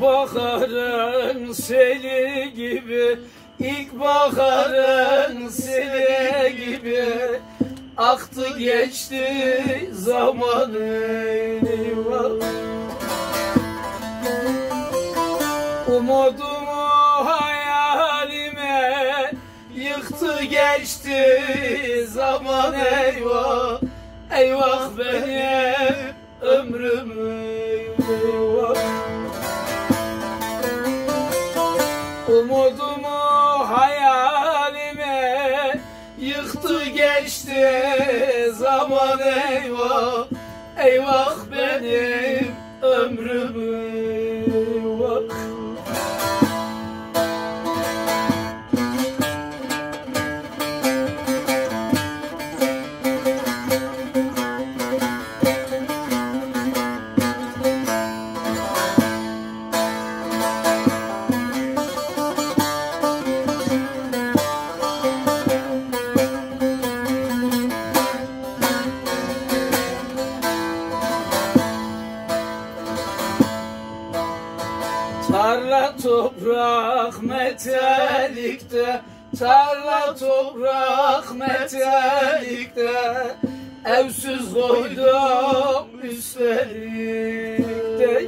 İlkbaharın seli gibi, ilkbaharın seli gibi aktı geçti zaman eyvah. Umudumu hayalime yıktı geçti zaman eyvah. Eyvah benim ömrüm eyvah. Umudumu hayalime yıktı geçti zaman eyvah. Eyvah benim ömrüm eyvah. Tarla toprak metelikte, tarla toprak metelikte, evsiz koydum üstelik de.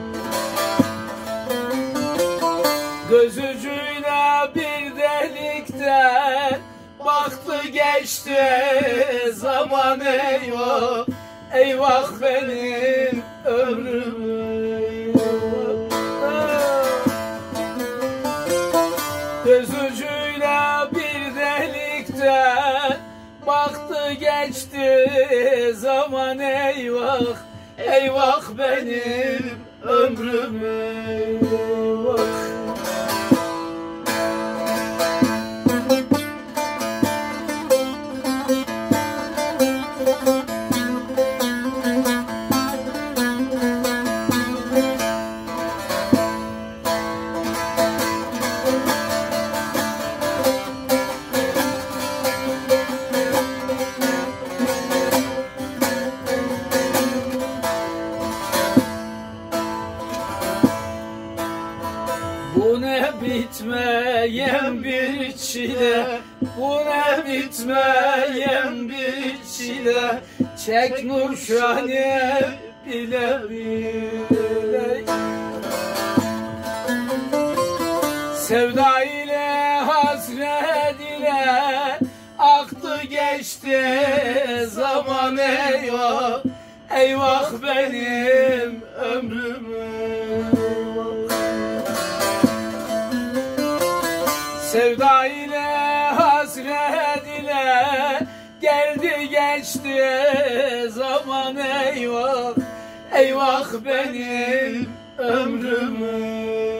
Göz ucuyla bir delikten baktı geçti zaman eyvah. Eyvah benim ömrüm eyvah. Göz ucuyla bir delikten baktı geçti zaman eyvah. Eyvah benim ömrüm eyvah. Bu ne bitmeyen bir çile, bu ne bitmeyen bir çile, çek Nurşan'ı bile bile. Sevda ile hasret ile aktı geçti zaman eyvah. Eyvah benim ömrüm eyvah. Sevda ile hasret ile geldi geçti zaman eyvah. Eyvah benim ömrüm.